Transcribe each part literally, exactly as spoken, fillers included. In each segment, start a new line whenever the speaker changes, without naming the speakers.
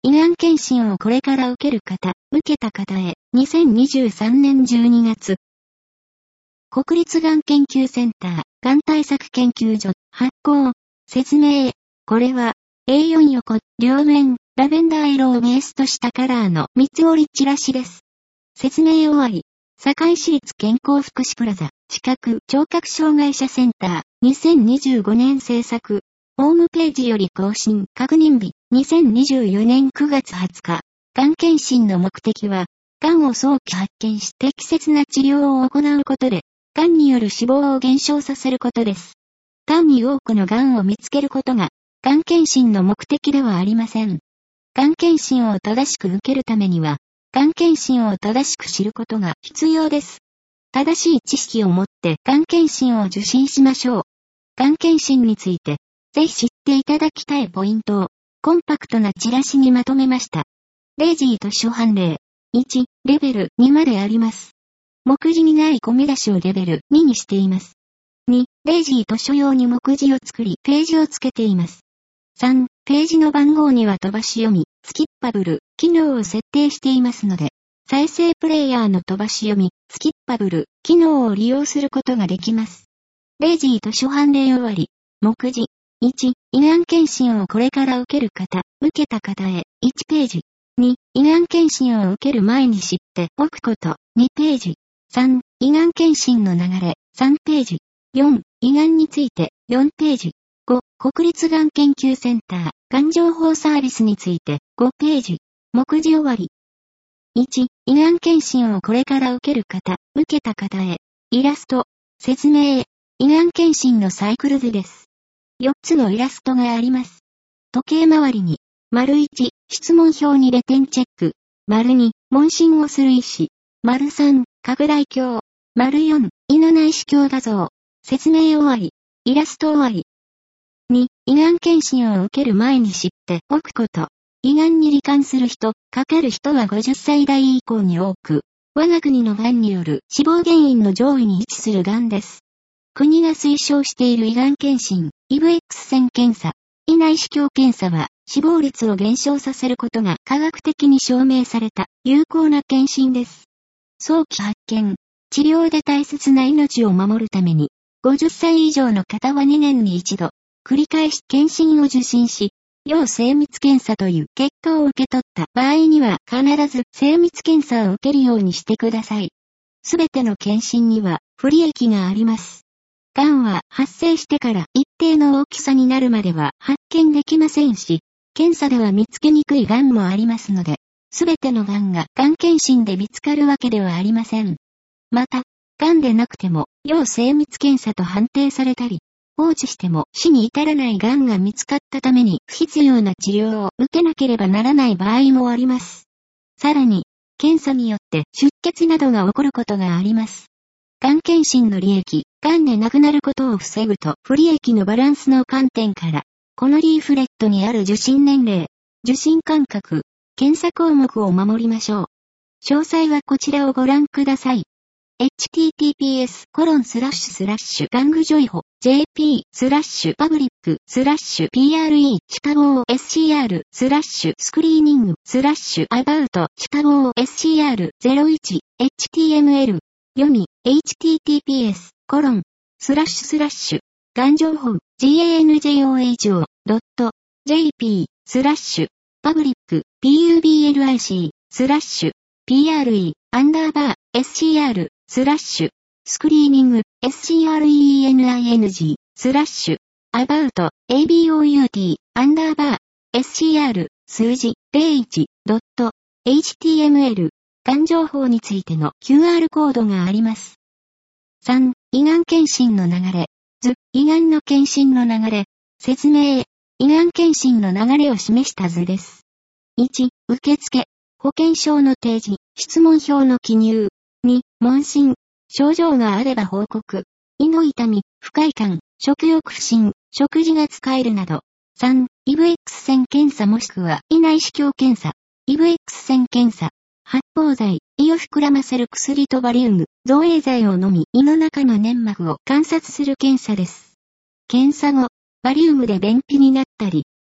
胃がん検診をこれから受ける方、受けた方へ、にせんにじゅうさんねんじゅうにがつ。国立がん研究センター、がん対策研究所、発行。説明。これは、エーよん 横、両面、ラベンダー色をベースとしたカラーの三つ折りチラシです。説明終わり。堺市立健康福祉プラザ、近く聴覚障害者センター、にせんにじゅうごねん制作。ホームページより更新、確認日、にせんにじゅうよねんくがつはつか。がん検診の目的は、がんを早期発見し適切な治療を行うことで、がんによる死亡を減少させることです。単に多くのがんを見つけることが、がん検診の目的ではありません。がん検診を正しく受けるためには、がん検診を正しく知ることが必要です。正しい知識を持ってがん検診を受診しましょう。がん検診について、ぜひ知っていただきたいポイントを、コンパクトなチラシにまとめました。レイジー図書判例。いち、レベルにまであります。目次にない込み出しをレベルににしています。に、レイジー図書用に目次を作り、ページをつけています。さん、ページの番号には飛ばし読み、スキッパブル、機能を設定していますので、再生プレイヤーの飛ばし読み、スキッパブル、機能を利用することができます。レイジー図書判例終わり。目次。いち、胃がん検診をこれから受ける方、受けた方へ、いちページ。に、胃がん検診を受ける前に知っておくこと、にページ。さん、胃がん検診の流れ、さんページ。よん、胃がんについて、よんページ。ご、国立がん研究センター、がん情報サービスについて、ごページ。目次終わり。いち、胃がん検診をこれから受ける方、受けた方へ、イラスト、説明。胃がん検診のサイクル図です。よっつのイラストがあります。時計回りに、丸いち、質問票にレテンチェック。丸に、問診をする医師。丸さん、拡大鏡。丸よん、胃の内視鏡画像。説明終わり。イラスト終わり。に、胃がん検診を受ける前に知っておくこと。胃がんに罹患する人、かかる人はごじゅっさいだい以降に多く、我が国のがんによる死亡原因の上位に位置するがんです。国が推奨している胃がん検診、イブ X 線検査、胃内視鏡検査は死亡率を減少させることが科学的に証明された有効な検診です。早期発見、治療で大切な命を守るために、ごじゅっさい以上の方はにねんに一度、繰り返し検診を受診し、要精密検査という結果を受け取った場合には必ず精密検査を受けるようにしてください。すべての検診には不利益があります。がんは発生してから一定の大きさになるまでは発見できませんし、検査では見つけにくいがんもありますので、すべてのがんががん検診で見つかるわけではありません。また、がんでなくても要精密検査と判定されたり、放置しても死に至らないがんが見つかったために不必要な治療を受けなければならない場合もあります。さらに、検査によって出血などが起こることがあります。がん検診の利益、がんで亡くなることを防ぐと不利益のバランスの観点から、このリーフレットにある受診年齢、受診間隔、検査項目を守りましょう。詳細はこちらをご覧ください。エイチティーティーピーエスコロンスラッシュスラッシュガングジョイホ ジェーピー スラッシュパブリックスラッシュ ピーアールイー シカゴ エスシーアール スラッシュスクリーニングスラッシュアバウトシカゴ エスシーアール ゼロいち エイチティーエムエル 読み エイチティーティーピーエスコロンスラッシュスラッシュがん情報 ジャンジョー ドット ジェーピー スラッシュパブリック ピーユービーエルアイシー スラッシュ ピーアールイー アンダーバー エスシーアール スラッシュスクリーニング エスシーアールイーエヌアイエヌジー スラッシュアバウト エービーオーユーティー アンダーバー エスシーアール 数字 ゼロいち ドット エイチティーエムエル がん情報についての キューアール コードがあります。さん、胃がん検診の流れ。図、胃がんの検診の流れ。説明。胃がん検診の流れを示した図です。いち、受付。保険証の提示、質問票の記入。に、問診。症状があれば報告。胃の痛み、不快感、食欲不振、食事が使えるなど。さん、イブ X 線検査もしくは胃内視鏡検査。イブ X 線検査。発泡剤、胃を膨らませる薬とバリウム、造影剤を飲み胃の中の粘膜を観察する検査です。検査後、バリウムで便秘になったり、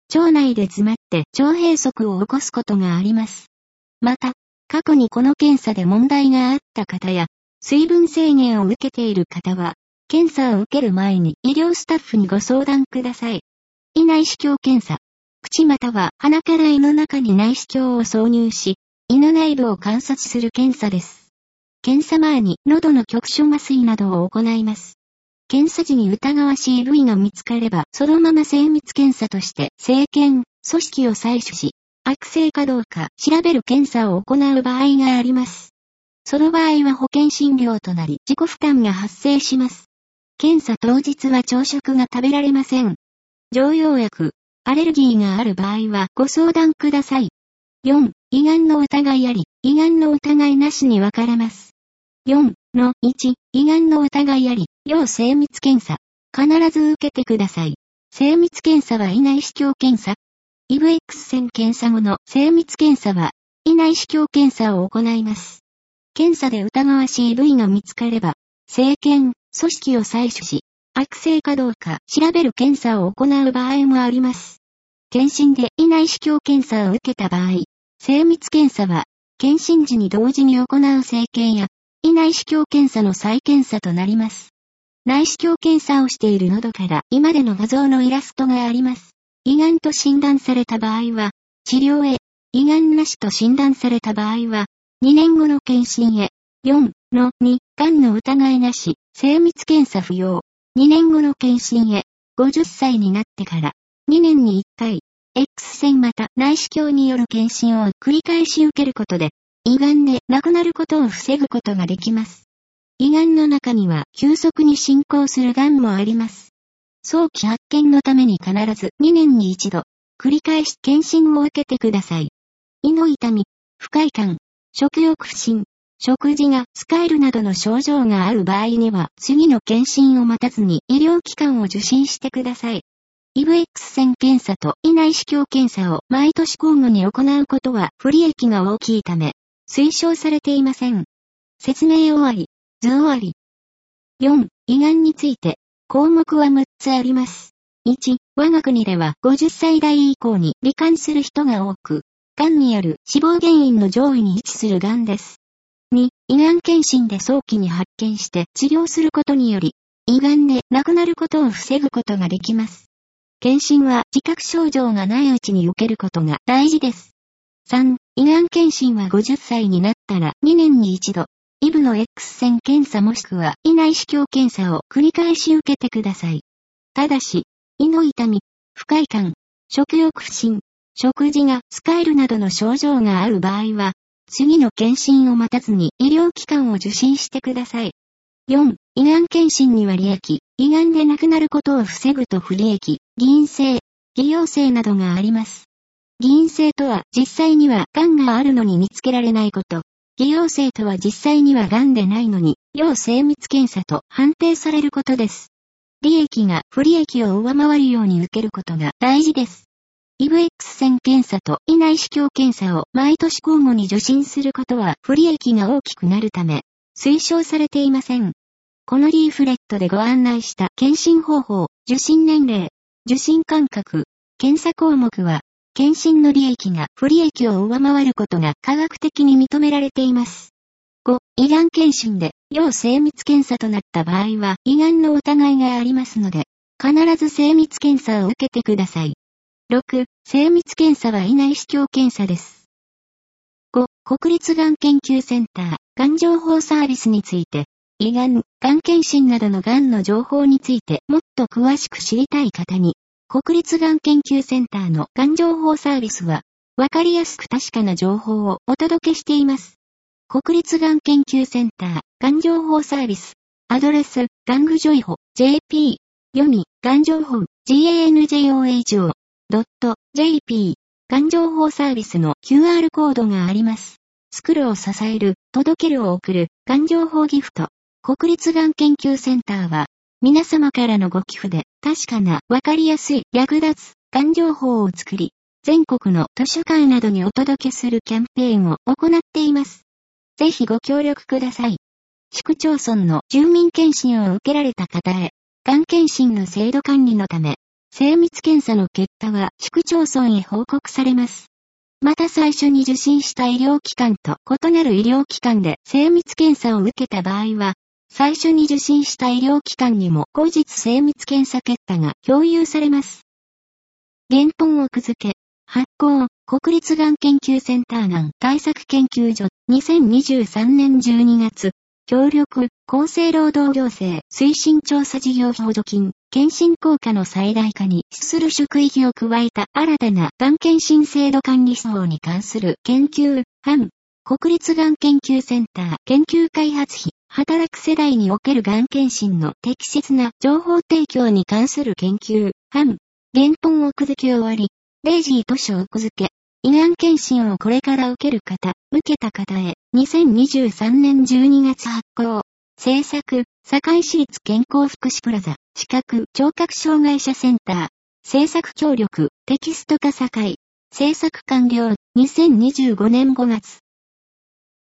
腸内で詰まって腸閉塞を起こすことがあります。また、過去にこの検査で問題があった方や、水分制限を受けている方は、検査を受ける前に医療スタッフにご相談ください。胃内視鏡検査。口または鼻から胃の中に内視鏡を挿入し、胃の内部を観察する検査です。検査前に喉の局所麻酔などを行います。検査時に疑わしい部位が見つかれば、そのまま精密検査として生検、組織を採取し、悪性かどうか調べる検査を行う場合があります。その場合は保険診療となり自己負担が発生します。検査当日は朝食が食べられません。常用薬、アレルギーがある場合はご相談ください。よん. 胃がんの疑いあり、胃がんの疑いなしに分かれます。よんのいち. 胃がんの疑いあり、要精密検査。必ず受けてください。精密検査は胃内視鏡検査。イブ X 線検査後の精密検査は、胃内視鏡検査を行います。検査で疑わしい部位が見つかれば、生検、組織を採取し、悪性かどうか調べる検査を行う場合もあります。検診で胃内視鏡検査を受けた場合、精密検査は、検診時に同時に行う生検や、胃内視鏡検査の再検査となります。内視鏡検査をしている喉から胃までの画像のイラストがあります。胃がんと診断された場合は、治療へ、胃がんなしと診断された場合は、にねんごの検診へ、よんのに、がんの疑いなし、精密検査不要、にねんごの検診へ、ごじゅっさいになってから、にねんにいっかい、X 線また内視鏡による検診を繰り返し受けることで、胃がんで亡くなることを防ぐことができます。胃がんの中には急速に進行するがんもあります。早期発見のために必ずにねんに一度、繰り返し検診を受けてください。胃の痛み、不快感、食欲不振、食事が使えるなどの症状がある場合には、次の検診を待たずに医療機関を受診してください。イブ X 線検査と胃内視鏡検査を毎年交互に行うことは不利益が大きいため、推奨されていません。説明終わり、図終わり。よん. 胃がんについて、項目はむっつあります。いち. 我が国ではごじゅっさい代以降に罹患する人が多く、がんによる死亡原因の上位に位置するがんです。に. 胃がん検診で早期に発見して治療することにより、胃がんで亡くなることを防ぐことができます。検診は自覚症状がないうちに受けることが大事です。さん. 胃がん検診はごじゅっさいになったらにねんに一度、イブの X 線検査もしくは胃内視鏡検査を繰り返し受けてください。ただし、胃の痛み、不快感、食欲不振、食事が使えるなどの症状がある場合は、次の検診を待たずに医療機関を受診してください。よん. 胃がん検診には利益、胃がんで亡くなることを防ぐと不利益、偽陰性、偽陽性などがあります。偽陰性とは実際にはがんがあるのに見つけられないこと。偽陽性とは実際にはがんでないのに、要精密検査と判定されることです。利益が不利益を上回るように受けることが大事です。イブ X 線検査と胃内視鏡検査を毎年交互に受診することは不利益が大きくなるため、推奨されていません。このリーフレットでご案内した検診方法、受診年齢、受診間隔、検査項目は、検診の利益が不利益を上回ることが科学的に認められています。ご. 胃がん検診で要精密検査となった場合は胃がんの疑いがありますので、必ず精密検査を受けてください。ろく. 精密検査は胃内視鏡検査です。ご. 国立がん研究センター、がん情報サービスについて、胃がん、がん検診などのがんの情報についてもっと詳しく知りたい方に、国立がん研究センターのがん情報サービスは、わかりやすく確かな情報をお届けしています。国立がん研究センター、がん情報サービス。アドレス、がんぐ情報、ジェーピー。読み、がん情報、ジェーエヌジェーオーエイチオードットジェーピー。がん情報サービスの キューアール コードがあります。作るを支える、届けるを送る、がん情報ギフト。国立がん研究センターは、皆様からのご寄付で、確かな、わかりやすい、役立つ、がん情報を作り、全国の図書館などにお届けするキャンペーンを行っています。ぜひご協力ください。市区町村の住民検診を受けられた方へ、がん検診の制度管理のため、 精密検査の結果は市区町村へ報告されます。また最初に受診した医療機関と異なる医療機関で精密検査を受けた場合は、最初に受診した医療機関にも後日精密検査結果が共有されます。原本奥付け、発行、国立がん研究センターがん対策研究所、にせんにじゅうさんねんじゅうにがつ、協力、厚生労働行政推進調査事業補助金、検診効果の最大化に資する職域を加えた新たながん検診制度管理法に関する研究案、国立がん研究センター研究開発費、働く世代におけるがん検診の適切な情報提供に関する研究案、原本奥付け終わり、レイジー図書奥付け、胃がん検診をこれから受ける方、受けた方へ、にせんにじゅうさんねんじゅうにがつ発行。制作、堺市立健康福祉プラザ、近く聴覚障害者センター。制作協力、テキスト化堺。制作完了、にせんにじゅうごねんごがつ。